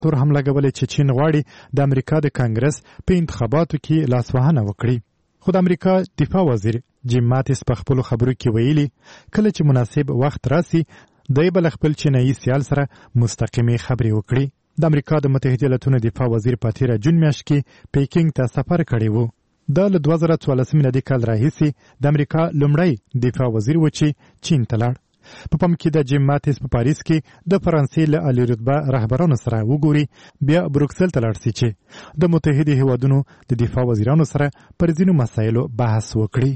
تور هم لګولې چې چین غواړي د امریکا د کانګرس په انتخاباتو کې لاسوهنه وکړي. خو د امریکا دفاع وزیر جیم ماتیس په خپلو خبرو کې ویلي کله چې مناسب وخت راسي دی به له خپل چینایي سیال سره مستقیمې خبرې وکړي. د امریکا د متحده ایالاتونو دفاع وزیر په تېره جون میاشت کې پیکینګ ته سفر کړی و. دا له 2014 میلادي کال راهیسې د امریکا لومړی دفاع وزیر و چې چین ته لاړ. په پام کې د جیم ماتیس په پاریس کې د فرانسې له عالي رتبه رهبرانو سره وګوري بیا بروکسل ته لاړ شي چې د متحده هیوادونو د دفاع وزیرانو سره پر ځینو مسایلو بحث وکړي.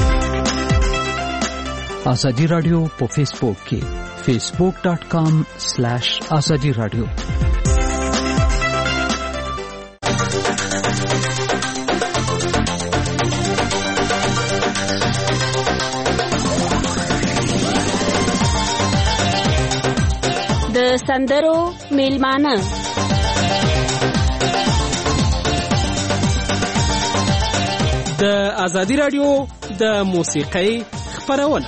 ازادي رادیو په فیسبوک کې facebook.com/ازادي رادیو. د سندرو میلمانه د ازادي رادیو د موسیقۍ خپرونه.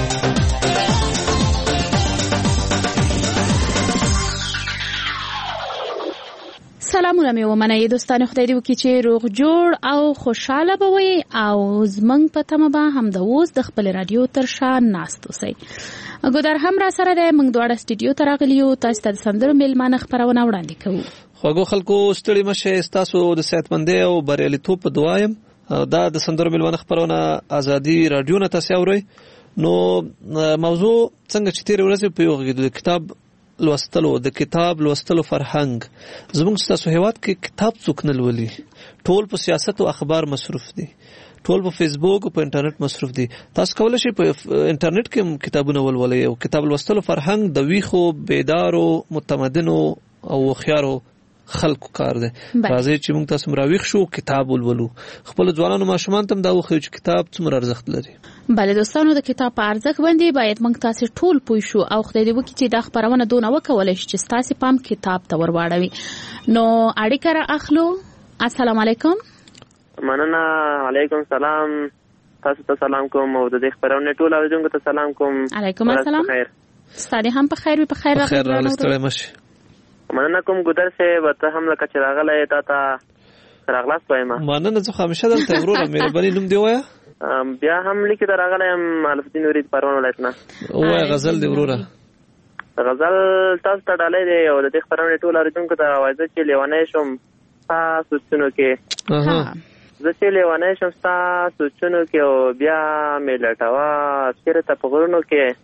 سلامونه مې ومنئ دوستانو، خدای دې وکړي چې روغ جوړ او خوشحاله به وئ او زموږ په تمه به همدا اوس د خپل رادیو تر شا ناست اوسئ. ګودر هم را سره دی، موږ دواړه سټوډیو ته راغلي یو، تاسو ته د سندرو میلمانه خپرونه وړاندې کوو. خوږو خلکو ستړي مه شئ، ستاسو د صحتمندۍ او بریالیتوب په دعا یم. دا د سندرو میلمانه خپرونه ازادي رادیو نه تاسو اورئ. نو موضوع څنګه چې تېرې ورځې په یو غږېدو د کتاب لوستلو فرهنګ. زموږ ستاسو هیواد کې کتاب څوک نه لولي، ټول په سیاست او اخبار مصروف دي، ټول په فیسبوک او په انټرنیټ مصروف دي. تاسو کولی شئ په انټرنیټ کې کتابونه ولولئ او کتاب لوستلو فرهنګ د ویښو بیدارو متمدنو او هوښیارو خلکو کار دی. راځئ چې موږ تاسو راویښ شو، کتاب ولولو، خپل ځوانانو ماشومان ته هم دا وښیو چې کتاب څومره ارزښت لري. بله دوستانو، د کتاب په ارزښت باندې باید موږ تاسو ټول پوه شو او خدای دې وکړي چې دا خپرونه دونه وکولی شي چې ستاسو پام کتاب ته ور واړوي. نو اړیکه را اخلو. السلام علیکم. مننه. علیکم سلام. تاسو ته سلام کوم او د دې خپرونې ټول اوریدونکو ته سلام کوم. علیکم السلام. ستاسو هم په خیر وي. په خیر راغلی. ستړي مشي. مننه کوم ګودر صاحب، ته هم لکه چې راغلی تا ته راغلاست وایم. مننه، زه خو همیشه دلته وروره مهرباني نوم دی وایه. بیا هم لیکي ته راغلی یم الفدین ورید پروان ولایت نه. وایه غزل دی وروره. غزل تاسو ته ډالۍ دی او د دې خپرونې ټول اوریدونکو ته وایي چې لیونی شم ستا سوچونو کې، زه چې لیونی شم ستا سوچونو کې او بیا مې لټوه چېرته په غرونو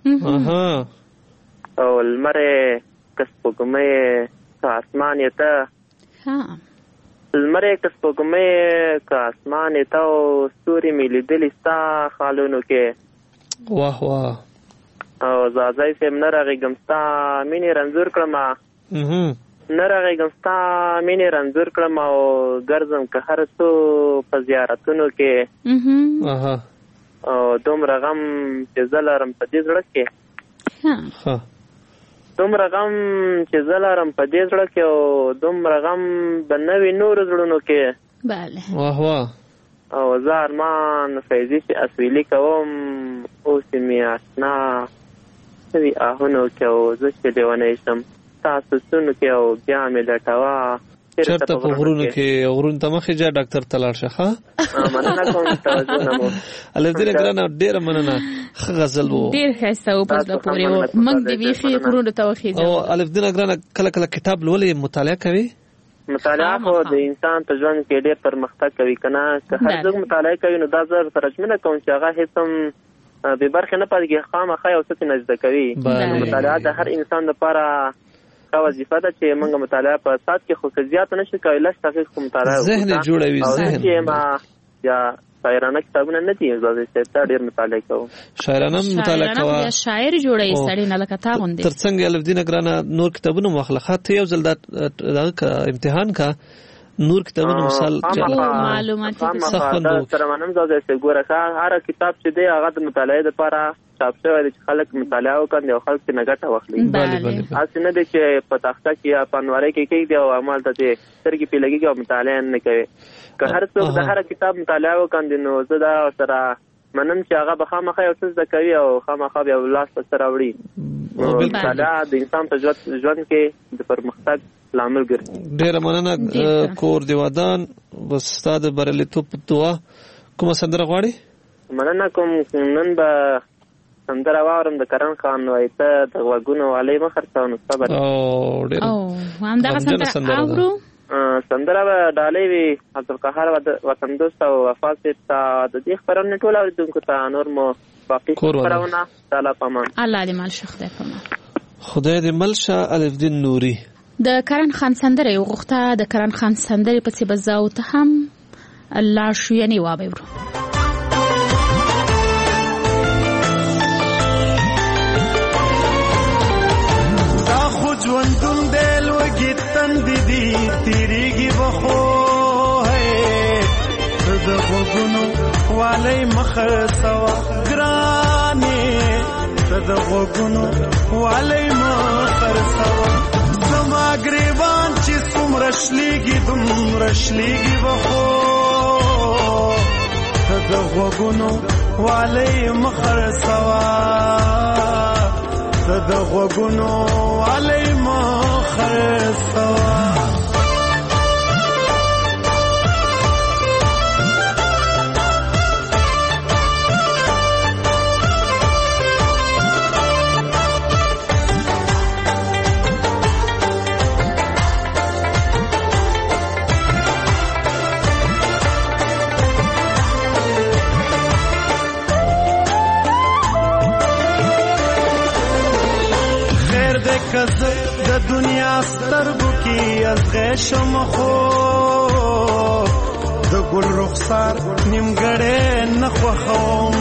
کې او لمر یې که سپوږمۍ که اسمان یې ته، لمر یې که سپوږمۍ که اسمان یې ته او ستوري مې لیدلي ستا خالونو کې. واه واه. او زازی صاحب نه راغېږم ستا مینې رنځور کړم، نه راغېږم ستا مینې رنځور کړم او ګرځم که هر څو په زیارتونو کې او دومره غم چې زه لرم په دې زړه کې، دومره غم چې زه لرم په دې زړه کې او دومره غم به نه وي نورو زړونو کې. بله. واه واه. او زه ارمان فیضي چې اسویلي کوم اوس مې اشنا سوي آهونو کې او زه چې لیونی شم ستا سوچونو کې او بیا مې لټوه چېرته په غرونو کې. غرونو ته مخې ځه، ډاکټر ته لاړ شه. ښه، مننه کوم، توجه نه مو. الفدین ګرانه ډېره مننه. ښه غزل و، ډېر ښایسته و، په زړه پورې و. موږ دې بیخي غرونو ته وخېږو. او الفدین ګرانه کله کله کتاب لولې، مطالعه کوي؟ مطالعه خو د انسان په ژوند کې ډېر پرمختګ کوي که نه. که هر څوک مطالعه کوي نو دا زه سره ژمنه کوم چې هغه هېڅ هم بې برخې نه پاتې کېږي، خامخا یو څه ترې زده کوي. مطالعه د هر انسان لپاره وظیفه ده چې موږ مطالعه په ساعت کې خو که زیاته نشي کولی، لږ دقیق خو مطالعه وکړو. ذهن جوړوي. ذهن یا شاعرانه کتابونه نه دي، زه ته ډېر مطالعه کوم. شاعرانه مطالعه کوه. شاعرانه شاعر جوړوي سړی نه لکه تا غوندې. تر څنګه الفدین ګرانه نور کتابونه واخله، ته یو ځل دا امتحان کا نور کتابونه مثال معلوماتي سره منم زه چې ګوره هر کتاب چې دی هغه د مطالعې لپاره چاپ شوی دی چې خلک مطالعه وکړي او خلک نه ګټه واخلي. هسې نه دی چې په تخته کې یا په انوارۍ کې کېږدي او همالته چې سترګې پرې لګېږي او مطالعه نه کوي. که هر څوک د هر کتاب مطالعه وکړي نو زه دا سره منم چې هغه به خامخا یو څه زده کوي او خامخا بیا لاس ته سره وړي. مطالعه د انسان په ژوند کې د پرمختګ لامل ګرځي. ډېره مننه کور دی ودان. بس ستا د بریالیتوب په دعا کومه سندره غواړې؟ مننه کوم. نن به سندره واورم د کرن خان وای ته د غوږونو والۍ مه خرڅوه نو صبر. همدغه سندره اورو. سندره به ډالۍ وي عبدالقهار وطن دوست او وفا صاحب ته د دې خپرونې ټول اورېدونکو ته نور مو باقي خپرونه تعالی پامان. الله دې مل شه خدای پامان. خدای دې مل شه. الف دین نوري د کرن خان سندره یو غوښته د کرن خان سندره پسې بزاو ته هم الله شو یعنی وابه ورو. دا خو ژوندون دی لوږې تندې دي تېرېږي به خو د غوږونو والۍ مه خرڅوه ګرانې ته د غوږونو والۍ مه خرڅوه. زما ګریوان چې څومره شلېږي دومره شلېږي به خو ته د غوږونو والۍ مه خرڅوه ته د غوږونو والۍ مه خرڅوه. د دنیا سترګو کې ازغې شم خو د ګل رخسار نیمګړی نه خوښوم.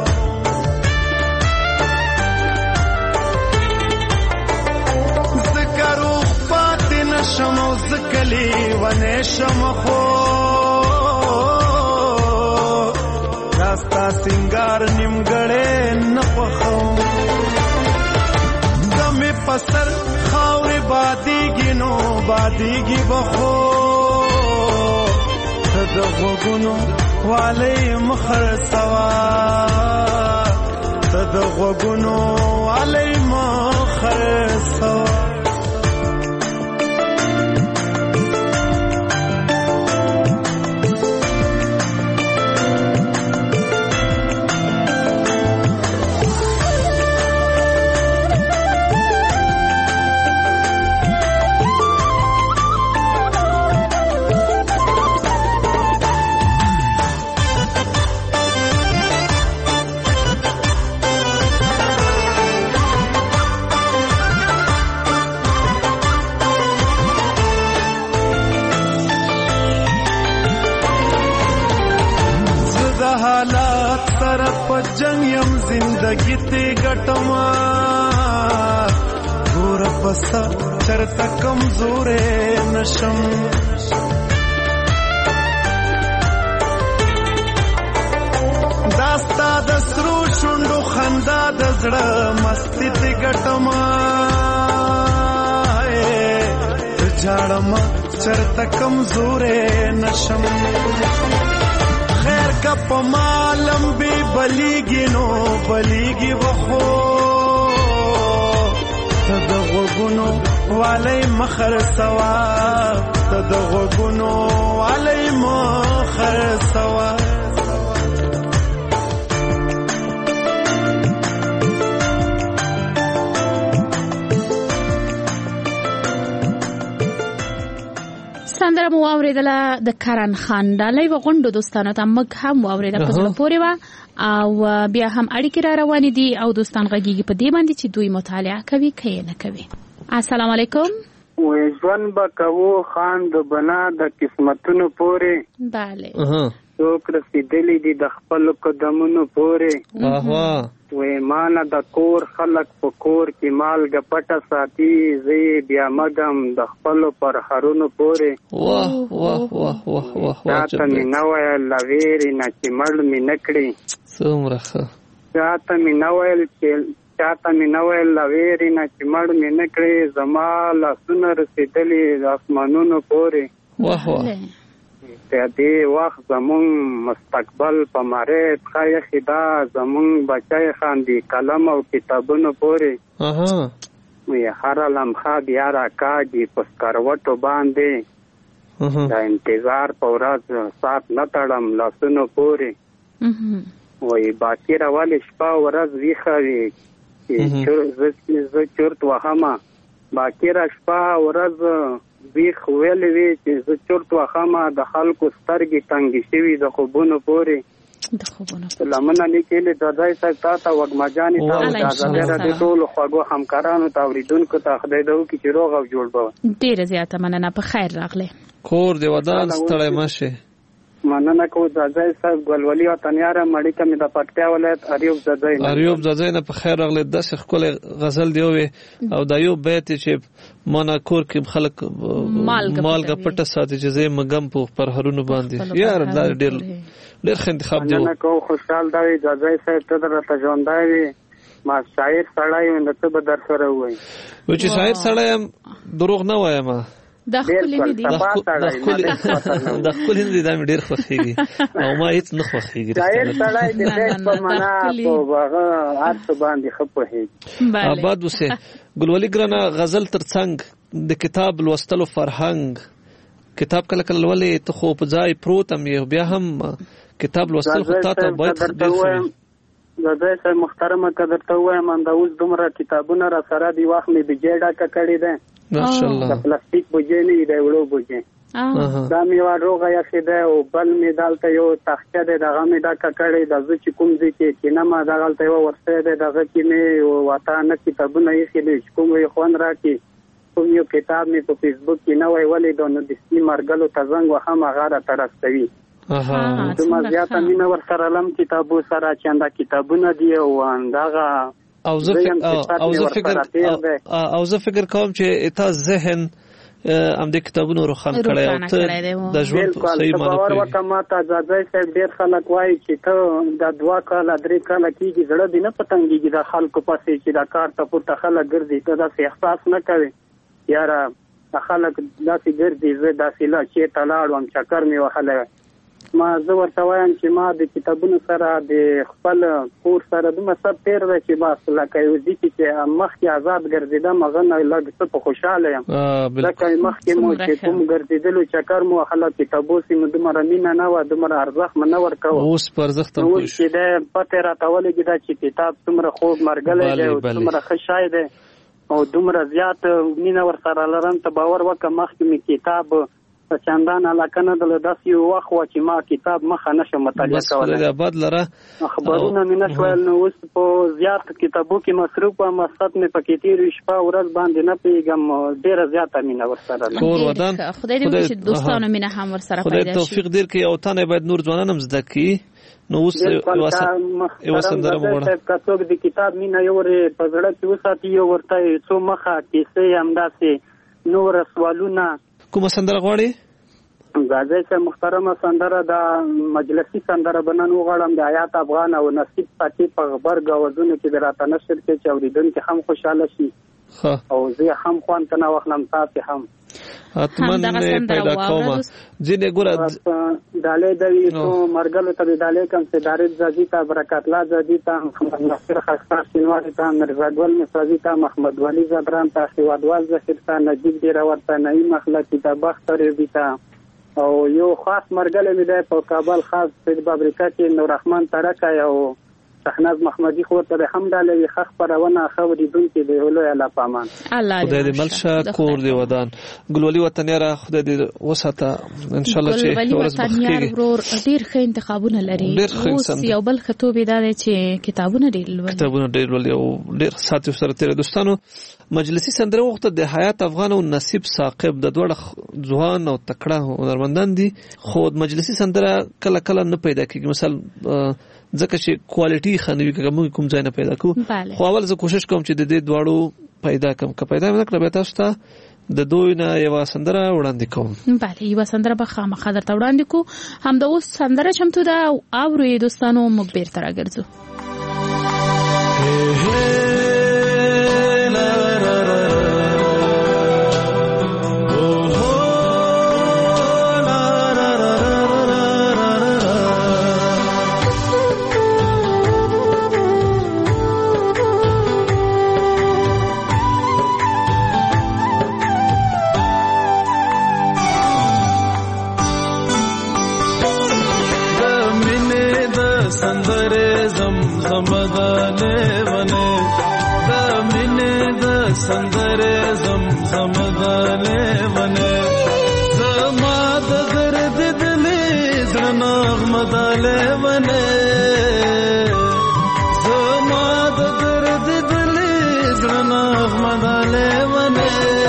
ځکه روغ پاتې نه شم او ځکه لیونی شم خو دا ستا سینګار نیمګړی نه خوښوم. پسر خاورې بادېږي نو بادېږي به خو ته د غوږونو والۍ مه خرڅوه ته د غوږونو والۍ مه خرڅوه. حالات سره په جنګ یم زندګي ته ګټما ګور پس چرته کمزورې نشم. داستا د سرو شونډو خندا د زړه مستی ته ګټما جاړم چرته کمزورې نشم. خیر کا پمالم بی بلیگی نو بلیگی بخو تد غوگونو والی مخر سوا تد غوگونو والی مخر سوا. سندره مو اوریدله د کرن خان ډالۍ و غونډو دوستانو ته مګ هم اوریده په زړه پورې و او بیا هم اړیکې را روانې دي او دوستان غږیږي په دې باندې چې دوی مطالعه کوي که نه کوي. السلام علیکم. وې ژوند به کوو خان د بنا د قسمتونو پورې. بله څوک رسېدلی دي د خپلو قدمونو پورې. وې مانه د کور خلک په کور کې مالګه پټه ساتي زه بیا مګم د خپلو پرهرونو پورې. چاته مې نه ویل له ویرې نه چې مړ مې نه کړي. چاته مې نه ویل له ویرې نه چې مړ مې نه کړي زما لاسونه رسېدلي د اسمانونو پورې. دې وخت زمون مستقبل په مارید خایخي دا زمون بچای خاندي قلم او کتابونو پورې. وی هر لمحه بیا را کاږي په سکروټو باندې د انتظار په ورځ سات نه تړم لاسونو پورې وی باقي راولې شپه ورځ ویښه وي زه چورت وهمه باقي را شپه ورځ ویښ ویلې وي چې زه چورت وهمه د خلکو سترګې تنګې شوي د خوبونو پورې لمنه لیکلې د ځای صاحب تا ته وږمجانې ته او د ازادۍ راډیو ټولو خوږو همکارانو ته اورېدونکو ته خدای دې وکړي چې روغ او جوړ به ډېره زیاته مننه په خیر راغلی کور دې ودان ستړی مه شې مننه کوو د ځای صاحب ګلولي وطنیاره مړیکه مې د پکتیا ولایت اریوب ځای نه په خیر راغلی داسې ښکلی غزل دی ووې او دا یو بیت چې مانا کور کې خلک مالګه پټه ساتي چې زه یې مګم په پرهرونو باندې یار دا ډېر ښه انتخاب دی مننه کوو خوشحال دا وي د ځای صاحب ته درته ژوندی وي ما شاعر سړی یم د څه به در سره ووایي چې شاعر سړی یم دروغ نه وایم دا ښکلي نه دي دا ښکلي نه دي دا مې ډېر خوښېږي او ما هېڅ نه خوښېږي شاعر سړی د بیت په معنا په هغه هر څه باندې ښه پوهېږي آباد اوسې ګلولي ګرانه غزل تر څنګ د کتاب لوستلو فرهنګ کتاب کله کله لولې ته خو په ځای پروت ام یې بیا هم کتاب لوستل خو تا ته باید ډېر ښه د ځای صاحب محترمه که درته ووایم همدا اوس دومره کتابونه را سره دي وخت مې بجې ډکه کړې ده ماشاءالله د پلاستیک بوجې نه وي د وړو بوجې دا مې یوه روغه یخې ده او بل مې دلته یو تاخچه دی دغه مې ډکه کړې ده زه چې کوم ځای کې کینمه دغلته یوه ورسۍ دی دغه کې مې وطانه کتابونه ایښي دي چې کوم یې خوند راکړي کوم یو کتاب مې په فیسبوک کې نوی ولیدو نو د سپي مرګلو ته زنګ وهم هغه راته رسوي دومره زیاته مینه ورسره لم کتابو سره چې همدا کتابونه دي او همدغه او زه فکر کوم چې تا ذهن همدې کتابونو روښانه کړی او ته د ژوند په صحیح معنی باور وکړه ما ته ځای صاحب ډېر خلک وایي چې ته دا 2 کاله 3 کاله کېږي زړه دې نه پتنګېږي د خلکو پسې چې دا کار ته پورته خلک ګرځي ته داسې احساس نه کوي یاره خلک داسې ګرځي زه داسې لا چېرته لاړم چکر مې وهلی ما زه ورته وایم چې ما د کتابونو سره د خپل کور سره دومره سب تېر دی چې بس لکه یو ځي چې مخکې آزاد ګرځېدم هغه نه لږ څه په خوشحاله یم ځکه مخکې مو چې کوم ګرځېدلو چکر مو وهله کتابو سې مو دومره مینه نه وه دومره ارزښت مو نه ورکوه اوس په ارزښت هم اوس چې دی پته راته ولګېده چې کتاب څومره خوږ ملګری دی او څومره ښه شی دی او دومره زیات مینه ورسره لرم ته باور وکړه مخکې مې کتاب چندان علاقه نه درلوده داسې یو وخت وه چې ما کتاب مخه نشم مطالعه کولی بس خدای آباد لره خبرونه مې نه شو ویل نو اوس په زیات کتابو کې مصروف وم مقصد مې پکې تېر وي شپه ورځ باندې نه پوهېږم ډېره زیاته مینه ورسره لرم کور ودان خدای دې وکړي چې دوستانو مینه هم ورسره پیدا شي خدای توفیق ډېر کړي او تانه باید نور ځوانان هم زده کړي نو اوس یوه سندره وغواړه که څوک د کتاب مینه یو په زړه کې وساتي یو ورته څو مخه کیسې همداسې نور سوالونه کومه سندره غواړې ځای صاحب محترمه سندره د مجلسي سندره به نن وغواړم د حیات افغان او نصیب ساقي په غبرګ اوازونو کې د راته نشر کې چې اورېدونکي هم خوشحاله شي او زه هم خوند ته نه واخلم تاسې هم حتمن پیدا کوم ځینې ګوره ډالۍ دوي تو مرګلو ته ډالۍ کوم چې دارید زادي ته برکت الله زادي ته محمد ناصر خاصار شینواري ته مرزا ګل مصری ته محمد ولی زبران ته خیوادوال ظاهر ته نجیب ډیر ورته نعیم اخلاقی ته بختر بي ته او یو خاص مرګله مې ده په کابل خاص په فابریکه کې نور رحمان ترکا او شهناز محمدي خو ته هم ډالې خخ پرونه خوري دونکي دی ولوي الله پامان خدای دې ملشه کور دی ودان ګلولي وطنیاره خدای دې وساته ان شاء الله چې ګلولي وطنیار ورور ډیر ښه انتخابونه لري اوس یو بل خطوبه ده چې کتابونه ډیر ولي او ډیر ساتي سره تیر دوستانو مجلسي سندره وخت د حیات افغان او نصیب ثاقب د دوړ ځوان او تکړه هنرمندان دي خو مجلسي سندره کله کله نه پیدا کیږي مثلا ځکه چې کوالټي خنوي کوم ځای نه پیدا کو خو اول زه کوشش کوم چې د دې دواړو پیدا کوم که پیدا نه کړم تاسو ته د دوی نه یو سندره وړاندې کوم بله یو سندره به خامخا درته وړاندې کو هم د اوس سندره چمتو ده او دوستانو موږ بیرته راګرځو سندره زمزم د لیونه د مینې د سندره زمزم د لیونه زما د درد دلې زړه نغمه د لیونه زما د درد دلې زړه نغمه د لیونه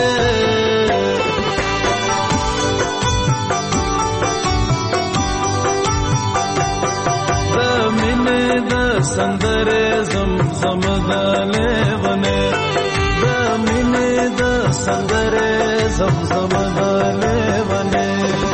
سندره زمزم د لیونه د مینې د سندره زمزم د لیونه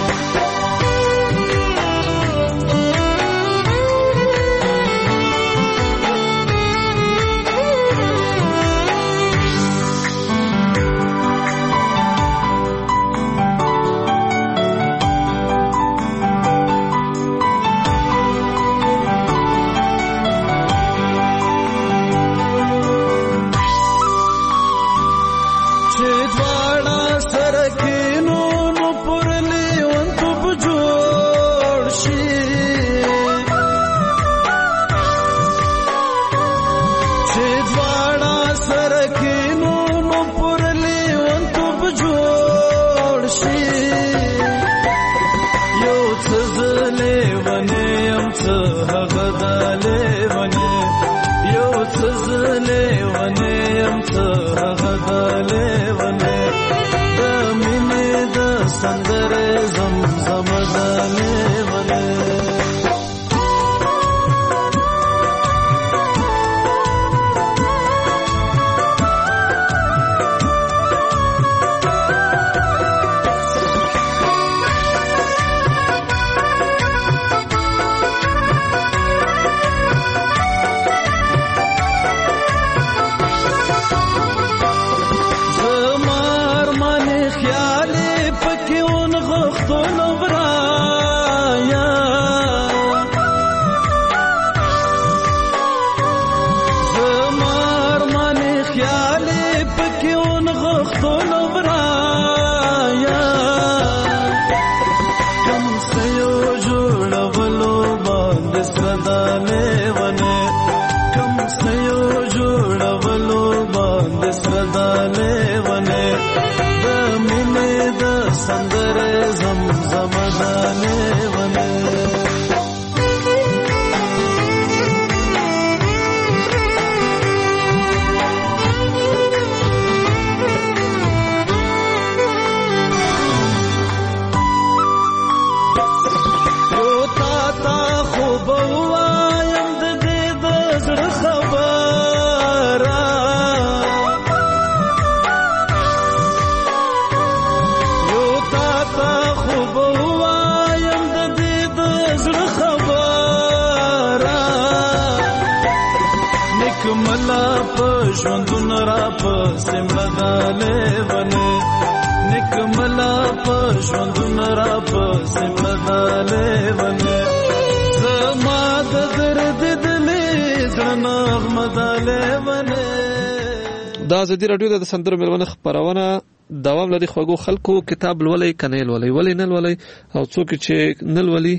د ازادي رادیو د سندرو ملونه خبرونه دوام لري. خوګو خلکو کتاب لولي کنه لولي ولې نه لولي او څوک چې نه لولي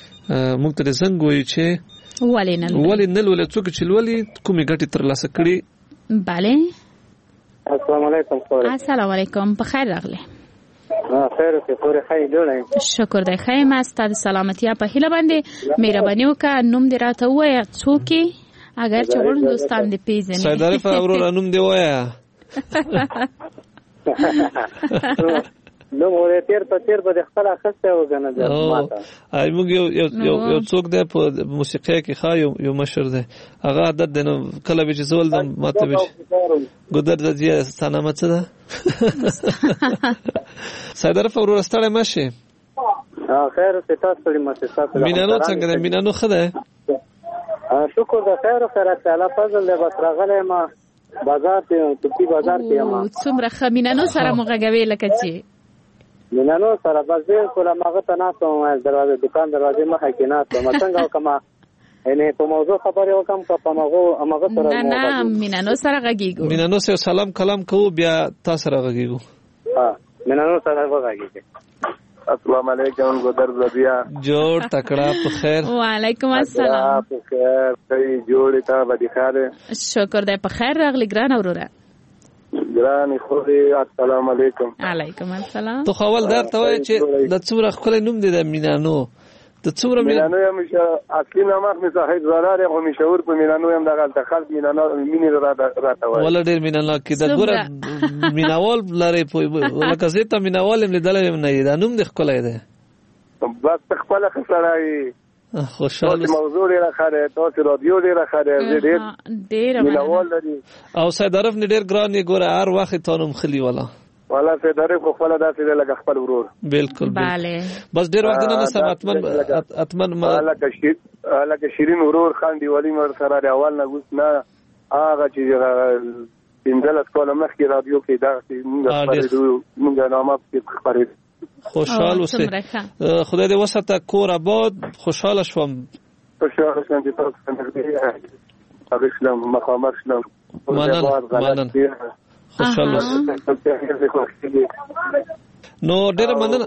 موږ ته څنګه وایي چې ولې نه لولي څوک چې لولي کومې ګټې تر لاسه کړي. bale السلام علیکم. السلام علیکم. په خیر راغله. خیر اوسې پورې خیر جوړه. شکر دی خیر ما ستاسو سلامتیا په هیله باندې مهرباني وکړه نوم دې راته وایه څوک اگر چې ورن دوستان دې پیژني. سیدارف اورور نوم دی وایا. نو مورې تیر په خپل اخسته وګنه ده. ای موږ یو څوک دی په موسیقي کې خا یو مشر دی هغه عادت دی نو کله به چې زول د ماته به ګودر د دې ستانه څه ده. سیدارف اورور ستړی ماشي. خیر ته تاسو لري مؤسسات مینانو څنګه ده مینانو خده. شکر د خیر سره تعالی فضل له بسراغله ما بازار ته توپی بازار ته ما څومره خمینانو سره مغږوي لکه چې مینانو سره بازار کوله ماغه تناسو دروازه دکان دروازه مخه کې نه ته څنګه وکما انه په موضوع خبرې وکم په ماغه سره نه مینانو سره غږیږو. مینانو سره سلام کلام کوو بیا تاسو سره غږیږو. مینانو سره غږیږي. السلام علیکم ګودر زبیا جوړ تکړه په خیر وعلیکم السلام په خیر صحیح جوړ تا بدی خیر شکر دې په خیر راغلی ګران اوروره ګران خو السلام علیکم علیکم السلام تو خول درته وای چې د څومره خپل نوم دی د مینانو د څومره مینانو یم اصلي نامه مې صاحب زرار یم مشهور په مینانو یم دغه خلک مینانو مینې راته وای ولا ډیر مینانو کې د ګوره میناول لري په لکه زه ته میناول هم لیدل نه دا نوم د خپل دی بس خپل خسرای خوشاله موضوع ډیره خاله تاسو رادیو ډیره خاله ډیره میناول لري او سید عرف نه ډیر ګران یې ګوره هر وخت تانو خلی ولا والا سید عرف خو خپل داسې لګ خپل ورور بالکل bale بس ډیر وخت نه سم اتمن لکه شیرین ورور خان دی ولی مر سره اول نه ګوس نه هغه چې پنځلس کاله مخکې رادیو کې دا موږ نامه خبرې خوشحال اوسئ خدای دې وساته کور آباد خوشحاله شوم چې تاسو څنګه اسلام مقامات اسلام منن خوشحاله نو ډېر مننه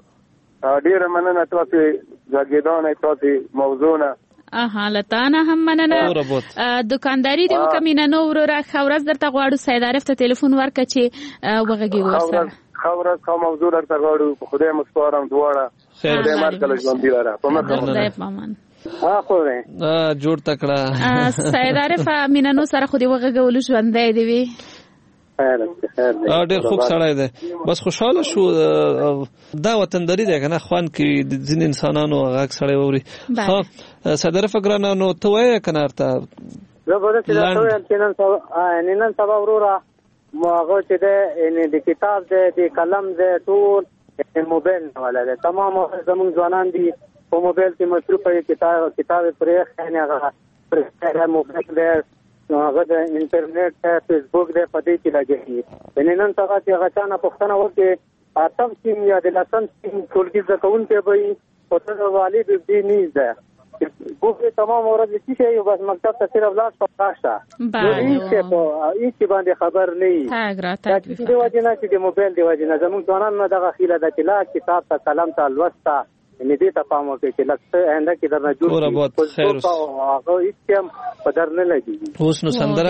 تاسو زګیدان تاسو موضوعونه لتانه هم مننه دکانداری دی وکمینه نو وروره خورز درته غواړو سید عارف ته ټلیفون ورکړه چې وغږی ورسره خورز کوم موضوع درته غواړو په خدای مسپارم دواړه خدای مال کله ژوند دی لاره په خدای پامان خو جوړ تکړه سید عارف مینه نو سره خو دی وغږول ژوندې دی وی ډېر خوب سړی دی بس خوشاله شو دا وطنداري دی کنه خوان کې د ځین انسانانو غږ سړی ووري ها صدر فکرانه نو ته وای کنه ارته زه به چې دا نن سبا وروره ماغه چې د کتاب د قلم د ټول موبایل ولا د تمام زمون ځوانان دي په موبایل کې مصروف دي کتاب پرې خنه هغه پرې موبایل دی هغه د انټرنیټ فیسبوک د پدې کې لګي نن څنګه چې غچانه پښتنه وکړي اتم سیم یا د لسم سیم ټولګي ځکون ته به او ته والد دې نه ده ګوره تمام ورځ چې یو بس مکتب ته صرف لاس پکاشه هیڅ باندې خبر نه وي د وجنه چې د موبایل د وجنه زموږ ځوانان نه دغه خیله د چې لا کتاب ته قلم ته لوسته ندی ته پام وکړي چې لکه انده کې درنه جوړ خیر هغه هیڅ په در نه لګي اوس نو سندره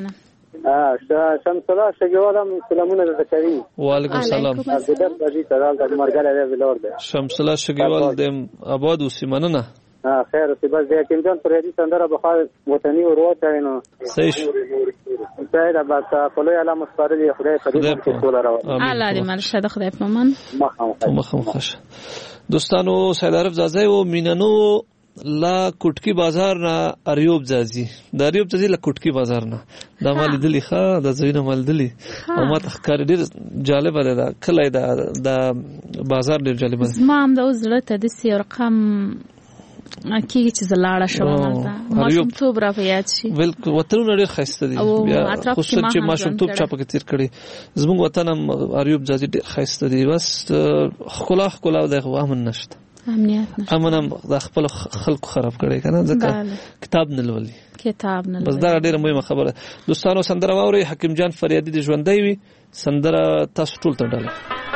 شمس الله شګوالم سلامونه درته کوي وعلیکم السلام بدر بجی ترال د مرګاله ولور ده شمس الله شګوال د آباد اوسې مننه خیر اوسې بس د کیمجان پر دې سندره بخار وطني ورو چاینو صحیح دا بس په لوی علامه سپارلي خدای په دې کې ټول راو الله دې مرشد خدای پمن مخم خوش دوستانو سید عارف زازی و مینانو لا کوټکی بازار نه اریوب زازی د اریوب زازی لا کوټکی بازار نه د مال دلی ښه د زوینه مال دلی او ما تخکار ډیر جالب ده کله د بازار ډیر جالب ده ما هم د زړه ته د سی رقم کیږي چې زلاړه شوم مالته ماشوم توب را پیات شي بالکل وطن ډیر خسته دي بیا خصوصا چې ماشوم توب چا پکې تیر کړي زموږ وطن هم اریوب زازی ډیر خسته دي بس خلا د غوامن نشته امنیت نشته امنم د خپل خلکو خراب کړي کنه ځکه کتاب نه لولي بس دا ډیره مهمه خبره دوستانو سندره واوري حکیم جان فریادي د ژوندۍ وي سندره تاسو ټول ته ډاله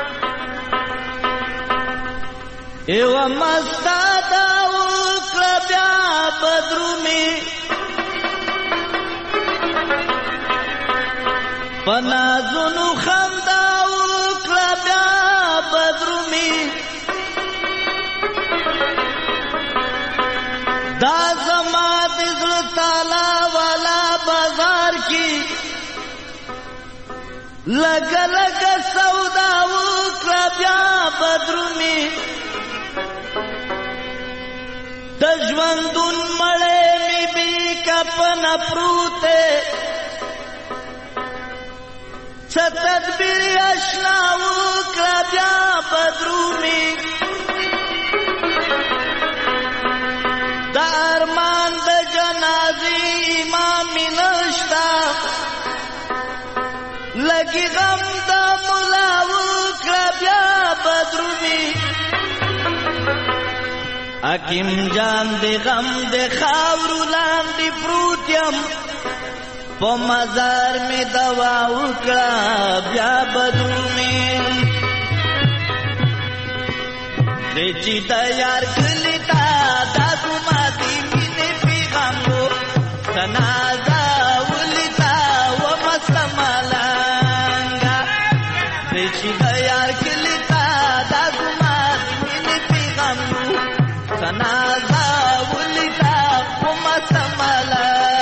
ایو مستا بیا بدرومی پنازونو خنداو کلا بیا بدرومی دا زما دزل تالا والا بازار کی لگا لگا سوداو کلا بیا بدرومی دجوندون مړې می بي کپن پروته ستدبیر اشناو کړه بیا بدرومي د ارمان د جنازې امام نشتا لګي غم د مولاو کړه بیا بدرومي حکیم جان دی غم دی خاورو لاندې پروت یم په مزار می دوا وکړه بیا بدرومي چې د یار کلی تا دا زما دی مینې پیغام و تنازا ولتا و مسمالانګا چې د یار کلی تا دا زما دی مینې پیغام و تنازا ولتا و مسمالانګا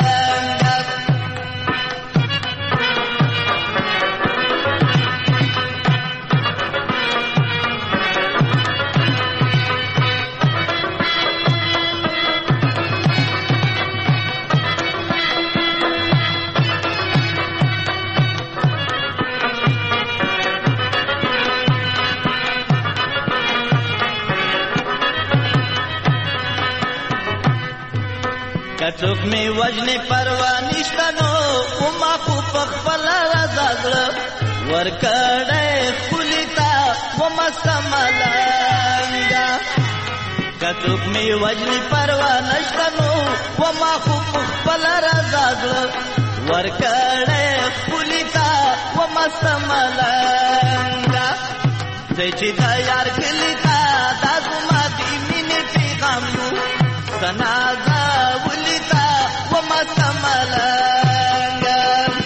کڅوک می وجنې پروا نشته نو وما خو په خپل رضا زړه ورکړې خپلتا وما سمالانګا کڅوک می وجنې پروا نشته نو وما خو په خپل رضا زړه ورکړې خپلتا وما سمالانګا چې دا یار کلیتا دا زما دی مینې پیغام نو تنازا ولتا وما سمالانګا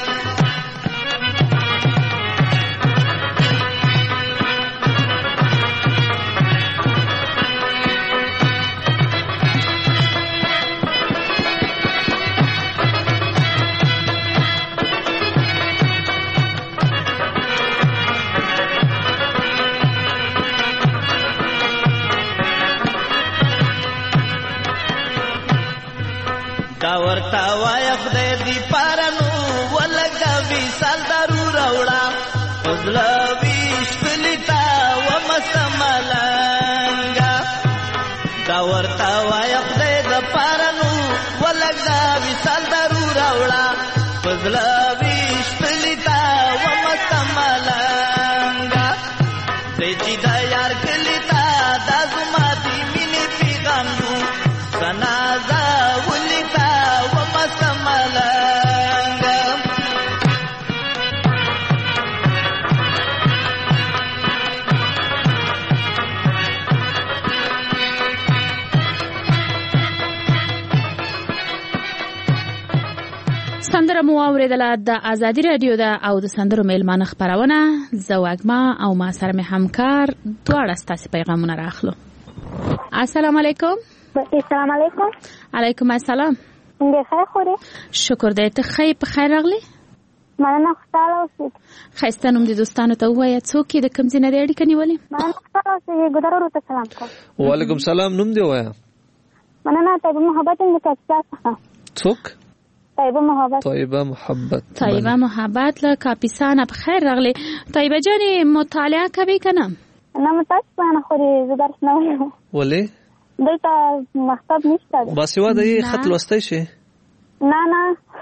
دا ورتا وای خدای دی پارانو ولګا وی سال دارو راوړه پزلا ویش کلیتا و مسمالانګا دا ورتا وای خدای د پارانو ولګا وی سال دارو راوړه پزلا ویش کلیتا و مسمالانګا چې دا یار کلیتا دا زما دی مینې پیغام نو تنازا ولتا وما سمالانګا سندره مو اوریدله د ازادي رادیو ده او د سندرو میلمانه خبرونه زواګما او ما سره مې همکار دواړه ستاسو پیغامونه راخلو. السلام علیکم. السلام علیکم. علیکم السلام. څنګه ښه خوري؟ شکر دې ته ښه په خیر راغلی؟ مننه خوشاله اوسئ. ښایسته نوم دې دوستانو ته ووایه څوک یې د کوم ځای نه دې اړیکه نیولې؟ مننه خوشاله اوسئ. ګودرو ته سلام کوم. وعلیکم سلام. نوم دې ووایه. مننه طیبه محبت یم د کاپیسا څخه. څوک؟ طیبه محبت. طیبه محبت. طیبه محبت له کاپیسا نه په خیر راغلی. طیبه جانې مطالعه کوي که نه؟ نه متاسفه نه خوري زه درس نه وایم. ولې؟ دلته مکتب نشته. باسواده یې خط لوستی شي؟ نه نه.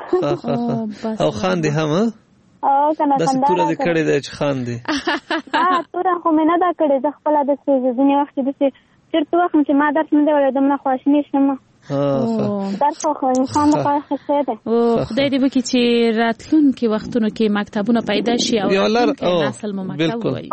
او خاندې هم ها؟ او کنه داسې توره دې کړې ده چې خاندې؟ توره خو مې نه ده کړې. زه خپله داسې ځینې وخت چې داسې چېرته وخت چې ما درس نه دی ویلی دومره خواشینی شم. درس خو انسان لپاره ښه شی دی. خدای دې وکړي چې راتلونکي وختونو کې مکتبونه پیدا شي او راتلونکی نسل مو مکتب ووایي.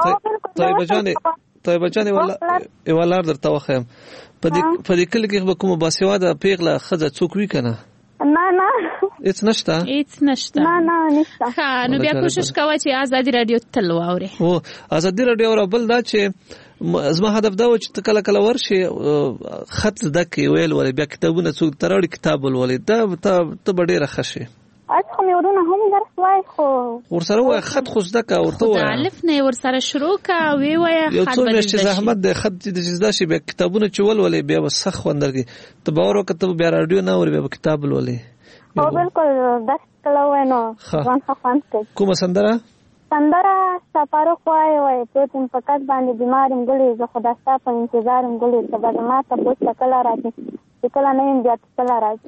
طیبه جانې یوه لار درته وښیم. په دې کلي کې به کومه باسواده پیغله ښځه څوک وي که نه؟ نه نه هیڅ نشته؟ هیڅ نشته. نه نه نشته. ښه نو بیا کوشش کوه چې ازادي رادیو تل واورې. ازادي رادیو اورې. بل دا چې زما هدف دا و چې ته کله کله ورشې خط زده کړې ویل ولې بیا کتابونه څوک ته راوړي کتاب ولولې ته به ډېره ښه شې. خو مې ورونه هم درس وایي خو ورسره ووایه خط خو زده کړه ورته ووایه. خو د الف نه یې ورسره شروع کړه ویې وایه یو څو میاشتې زحمت دی خط چې زده شي بیا کتابونه چې ولولې بیا به سخت خوند درکړي. ته باور وکړه ته بیا راډیو نه اورې بیا به کتاب ولولې. او بالکل درس کله ووایه نو ځان ښه خوند کوي. کومه سندره؟ سندره سفارق وایي پروت یم په کټ باندې بیمار یم ګلې زه خو دا ستا په انتظار یم ګلې ته به زما تپوس ته کله راځي چې کله نه یم بیا ته کله راځي.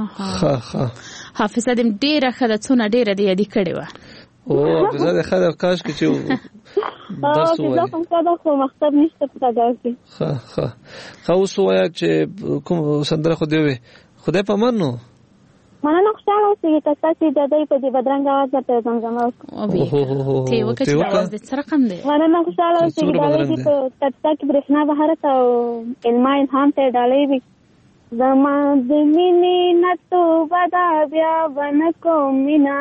حافظه دې ډېره ښه ده څونه ډېره دې یادي کړې وه. حافظه دې ښه ده کاشکې چې درس ووایي. حافظه خو ښه ده خو مکتب نشته په سږکال کې. ښه اوس ووایه چې کوم سندره خو دې ووایي خدای په امان نو. مننه خوشاله اوسئ که تاسو اجازه په دې بدرنګ اواز درته زمزمه وکړم. ته وکړه چې اواز دې څه رقم دی؟ مننه خوشاله اوسئ چې ډالۍ په تاسو کې برېښنا بهارت او علما الهام ته ډالۍ وي. زما د مینې نه توبه ده بیا به نه کوم مینا،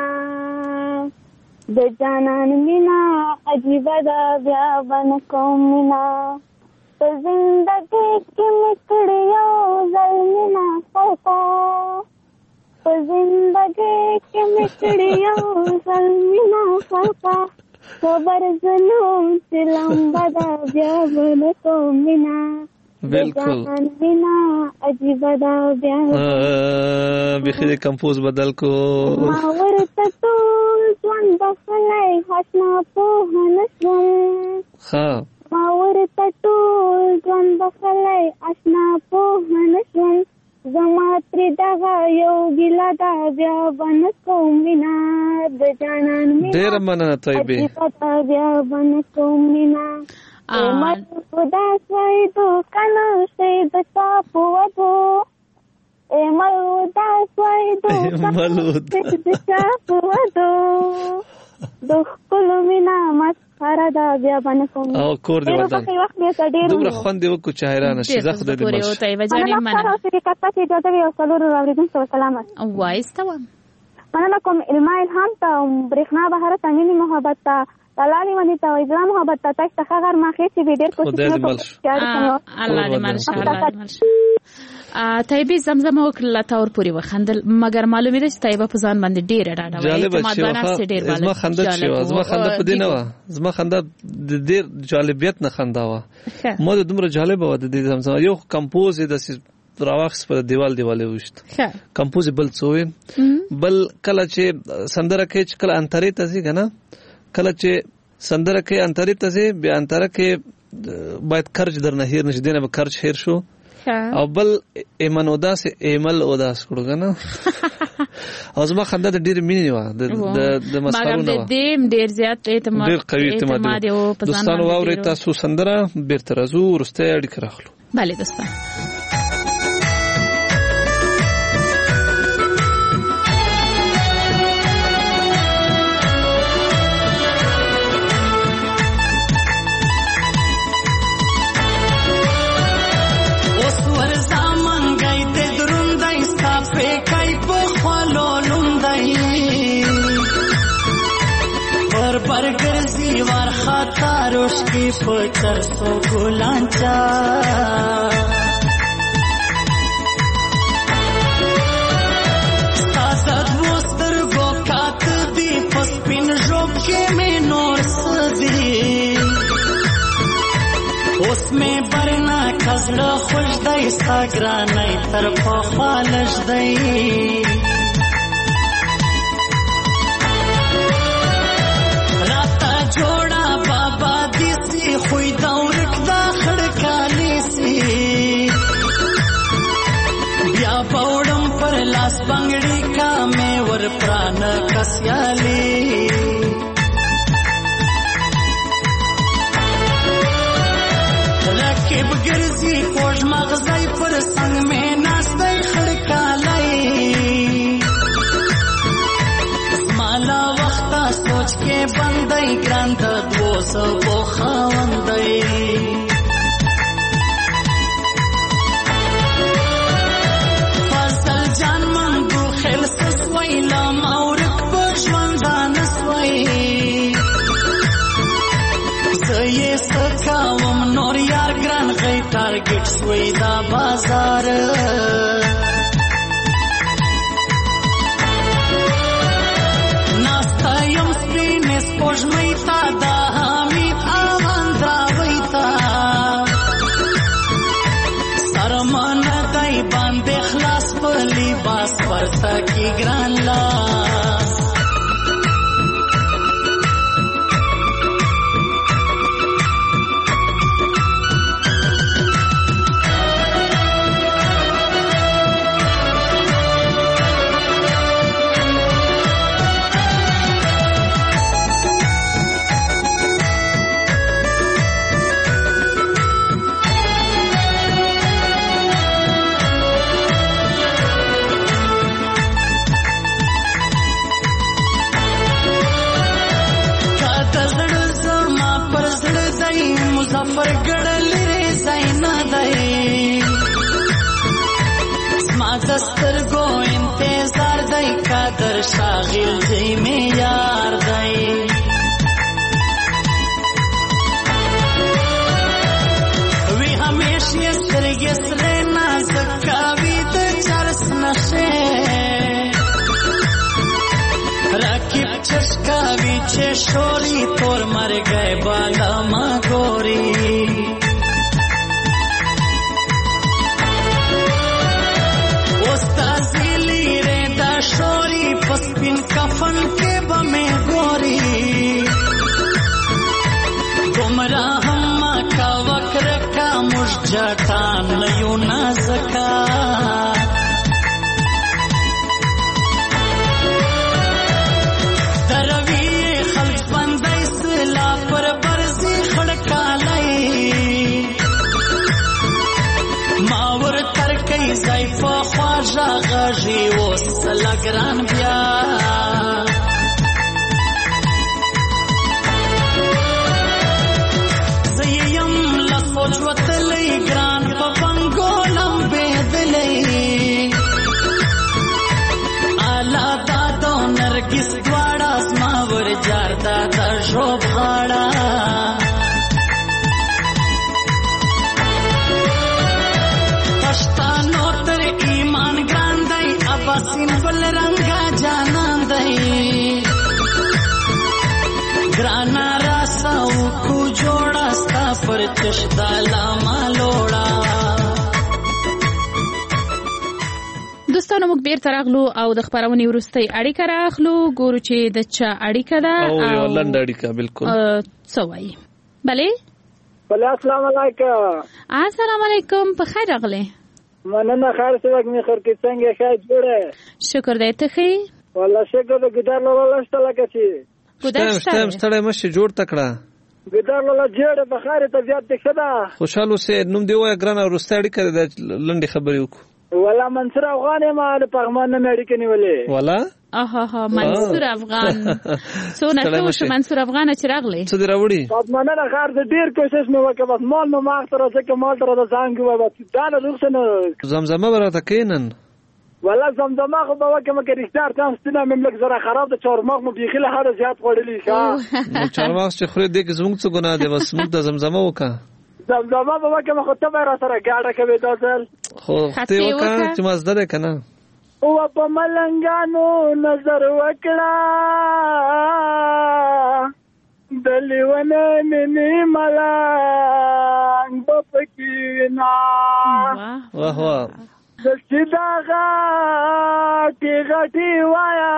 د جانان مینا عجیبه ده بیا به نه کوم مینا، په زندګۍ کې مې کړې یو ځل مینا خلقه، په زندګۍ کې مې کړې یو ځل مینا خلقه، صبر ظلم چې لمبه ده بیا به نه کوم مینا، بالکل مینا عجیبه ده بیا بیخي د کمپوز بدل کو. ما ورته ټول ژوند بخلی آشنا پوهه نه شوم، ما ورته ټول ژوند بخلی آشنا پوهه نه شوم، زما ترې دغه یو ګیله ده بیا به نه کوم مینا، د جانان مینا ډېره مننه طیبې عجیبه ده بیا به نه کوم مینا، مل اداس وای دو کنه شي د چا په ودو، مل اداس وای دو کنه شي د چا په ودو، د خپل مینا مسخره ده بیا باندې کوم او کور دی ودان دومره خوند دی وکړو چې حیران شي. زه خدای دې پورې وته وجانې مننه اجازه وي او څلور اوریدونکو ته سلامات وایسته مننه کوم علما الهام ته برېښنا بهارت امینی محبت ته دلالي ونی ته اسلام محبت ته تاسو ته غیر ماخې چې ډېر کوشش وکړو. الله دې مالشه الله دې مالشه. طيبه زمزمه وکړه تور پوری وخندل مګر معلومه ده چې طيبه په ځان باندې ډېر ډاډه وایي اعتماد باندې ډېر باندې زما خنده شو زما خنده په دې نه و زما خنده د ډېر جالبیت نه خنده و مو د دومره جالب و د دې زمزمه یو کمپوز د راوخس پر دیواله وشت کمپوز بل څوین بل کله چې سندره کې کله انترې تزي کنه کله چې سندره کې انترې تزي بیا انتره کې باید خرج درنه هیر نشي دینه به خرج هیر شو او بل ایمن اوداس ایمل اوداس کړو کنه او زما خنده د ډیر مینې و د مسخرونه و دیم ډیر زیات اعتماد ډیر قوي اعتماد او دوستانو واوري تاسو سندره بیرته راځو ورسته اړیکه راخلو. بله دوستان برگرزی وار خاطروش کی پچر سو گلانچا ستاسد وستر گو کات دی پسپین جوب کے میں نور سدی اس میں برنا کزڑ خوش دی ساگرانی تر پخوالش دی جوڑا بابا دیسی خوی دورک دا خڑکالی سی بیا باوڑم پر لاس بنگڑی کا میں ور پران کسیالی رکب گرزی کوش مغزائی پر سنگ میں ناستی خڑکالی مالا وقتا سوچ کے بندائی گراند دوست و خواندائی فضل جان من دو خیل سسوئی لام اورک بشوندان سوئی زی سکاوم نور یار گران غی تارگٹ سوئی دا بازار یم سپین سپوږمۍ تا دا حمید امان دراوی تا سرمان دای باندې خلاص په لباس ورته کی ګران لاس دسترګو انتظار دی قدر شاغل دی معیار دی وی همیشه سترګې سره نازکاوي د چرس نشه راکیب چشکاوی چه شوری تور مر گئے بالا ما گوری استازی لیرے دا شوری پسپین کفن کے بمیں گوری گمراہ ہما کا وکر کا مجھٹان نیو نازکا غږی اوس لګران بیا زیم لسوچ وتلی ګران په بنګولم بېدلی الا دادو نرګس دواړه زما ور جاردا د ژوب غاړه پښتانو تر ایمان ګران دی اباسین بل رنگا جانان دی ګرانا راساو کو جوړا ستا پر چشتا لاما لوړا دوستانو موږ بیرته راغلو او د خبرونې وروستۍ اړیکه راغلو ګورو چې د چا اړیکه ده او یو لنډ اړیکه بالکل څه وایي بله السلام علیکم السلام علیکم په خیر راغلی مننه خیر سوک می خور کې څنګه ښه جوړه شکر دی ته ښه والله شکر د ګدار لاله شته لکه چې ګدار شته مشه جوړ تکړه ګدار لاله جوړه په خیر ته زیات ښه ده خوشاله سه نوم دی وای ګرانه ورستاړي کړه د لنډي خبرې وکړو والله منصور افغان ما د پغمان نه اړیکې نیولې والله اها منصور افغان څونه څو منصور افغان چې راغلی څه دی راوړي مننه خیر د ډیر کوشش مې وکړ بس مال نو ما سره څه کمال تر د ځان کې بس دا نه روښنه زمزمه براته کینن والله زمزمه خو به وکم کې رښتیا تاسو ستنه مملک زره خراب د چارماغ مو بيخي له هر زیات وړلې ښه چارماغ چې خوري دې کې زموږ څه ګناه دی بس موږ د زمزمه وکړه زمزمه به وکم خو ته به را سره ګاډه کوي تاسو خو ته وکړه چې مزده ده کنه او په ملنګانو نظر وکړه دلیونه منی ملنګ بپکینا واه واه دسیدا غاټي غاټي وایا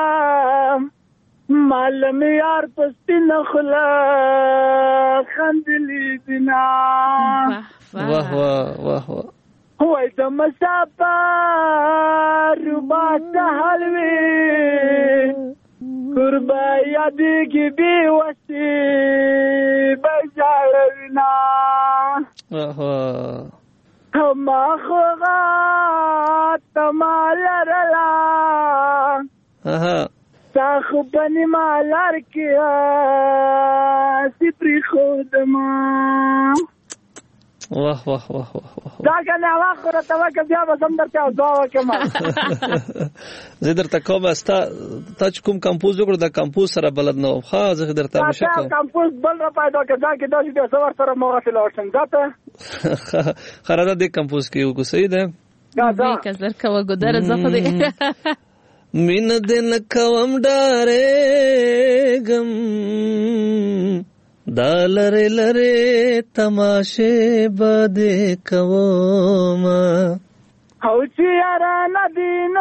مال می یار پستی نخلا خندلی دینا واه واه واه واه وای د مسافر روبات حلوی قربا یادی کی بی وسی بجارنا واه واه ما خوغا تمال رلا ساخو بنی مالار کیا سپری خودما واه واه واه واه دا کنه واخره ته وکم بیا به زم درته دعا وکم زه درته کوم استا ته کوم کمپوز وکړه د کمپوز سره بلد نه خو زه درته مشه کوم کمپوز بل را پیدا کړه کې دا چې د سوار سره موږ فل اورشن ځاته خراده د کمپوز کې وګ صحیح ده دا کزر کا وګدار زخه دې مين دن کوم ډاره غم دا لره لره تماشه بده کوما او چې را ندین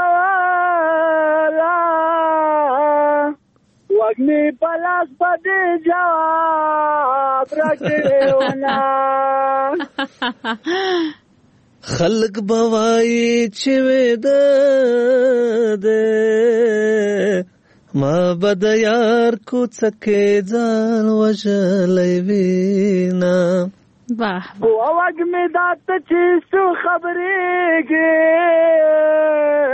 کولا وګنی پلاس بده جواب راکړونا خلق بوای چې وده ما بد یار کو څکه ځان وژلې وینا واه واګ می دات چې سو خبرېږي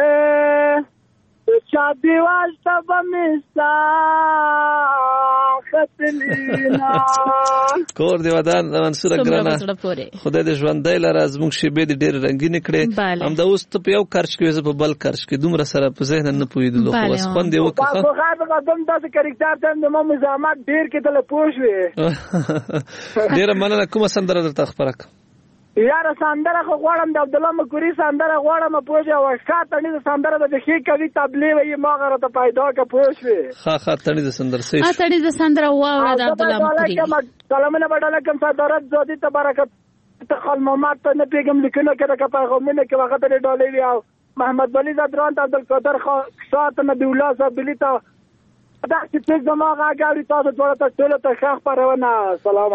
چا دیوال تب مستا ختلینا کور دی ودان منصور ګرانه خدای دې ژوندۍ لره زموږ شیبې دې ډېر رنګینې کړې هم دا اوس ته په یو کرچ کې زه په بل کرچ کې دومره سره په ذهن نه پوهېدلو خو اوس خوند یې وکړه خو خیر به قدم داسې کرکټر ته د ما مزاحمت ډېر کېدله پوه شوې ډېره مننه کومه سندره درته خپره کړه یاره سندره خو غواړم د عبدالله مکوري سندره غواړم پوه شوې او ښه تڼیزه سندره ده د ښې کوي تبلې وایي ما هغه راته پیدا کړه پوه شوې ښه تڼیزه سندره صحیح تڼیزه سندره واوره د عبدالله مکوري سلامونه به ډاله کوم صدارت زادي ته برکت خال محمد ته نه پیغام لیکنه کړه که پیغامونه کې وخت لري ډالې وي او محمد ولی زدران ته عبدالقادر شاه ته نبی الله صاحب بلی ته دا چې څه زما غاړي تاسو ټول ته ښه خبرونه سلام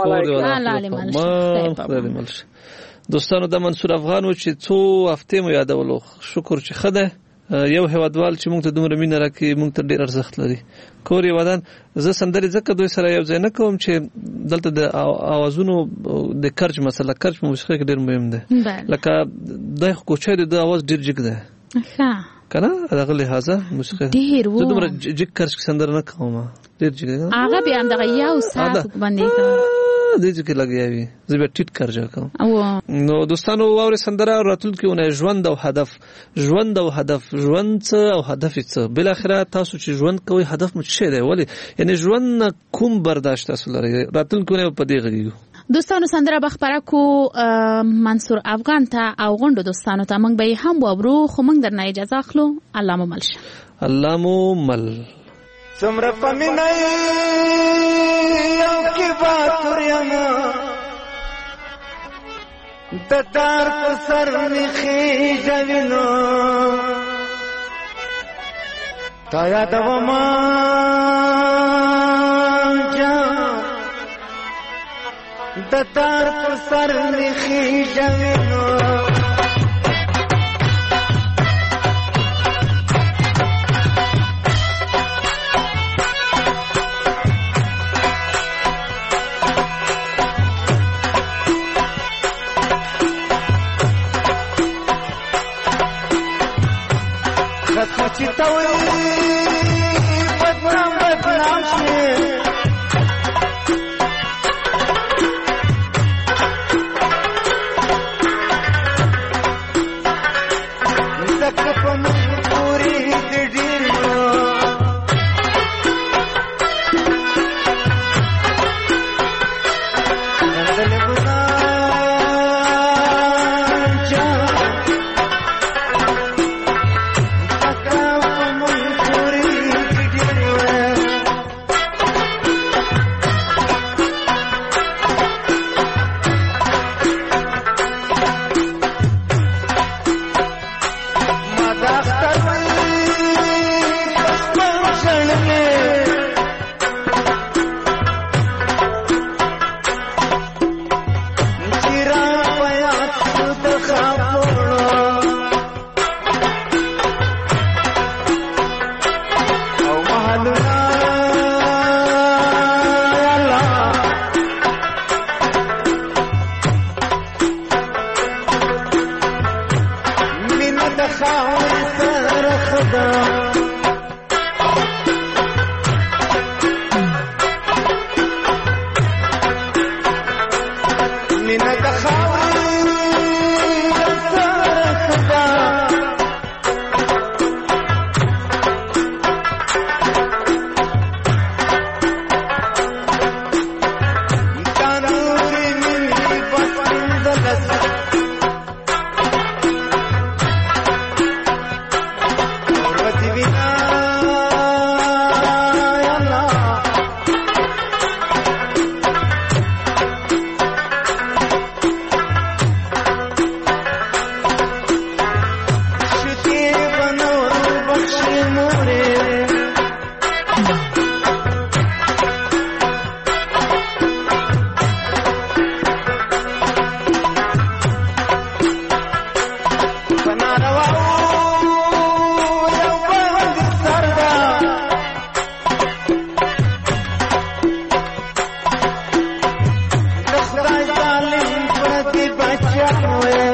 علیکم دوستانو د منصور افغان و چې څو هفتې مو یادولو شکر چې ښه ده یو هیوادوال چې موږ ته دومره مینه راکړي موږ ته ډېر ارزښت لري کور یې ودان زه سندرې ځکه دوی سره یو ځای نه کوم چې دلته د اوازونو د کرچ مسله کرچ موسیقي کې ډېر مهم ده لکه دا کوچی د اواز ډېر جګ ده کنه دغه لحاظه موسیقي ډېر و زه دومره جګ کرچ سندره نه کوم ډېر جګ ده هغه بیا دغه یو ساعت باندې دې چې لګیاوي زه به ټیټ کرجا کوم نو دوستانو واوري سندره راتلونکي ونه ژوند او هدف ژوند او هدف څه بل اخره تاسو چې ژوند کوي هدف مو څه دی ولی یعنی ژوند کوم برداشت تاسو لري راتلونکي ونه په دې غږیږو دوستانو سندره بخبره کو منصور افغان ته او غونډو دوستانو ته موږ به هم وورو خو موږ درنه اجازه اخلو الله مو مل شه الله مو مل څومره پمنای یو کې باتور یم د تار په سر مخې ځوینو تا یادو ما جان د تار په سر مخې ځوینو چتاوي بدنام شي زکه په مجبوري د ډیرو نندل ګنا away.